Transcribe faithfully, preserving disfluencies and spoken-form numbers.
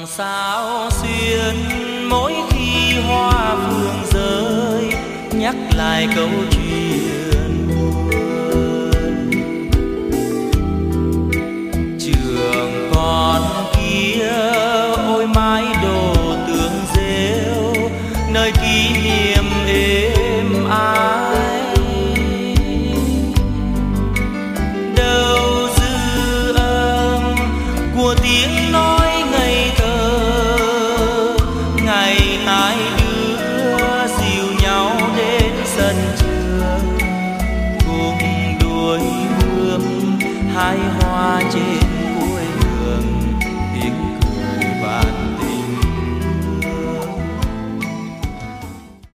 sao xuyên mỗi khi hoa phương rơi, nhắc lại câu chuyện buồn. Trường con kia ôi mái đồ tường rêu, nơi kỷ niệm êm ái. Đâu dư âm của tiếng nói ngây thơ, ngày hai đứa dìu nhau đến sân trường, cùng đuổi bướm hai hoa trên cuối đường, tiếng cười bạn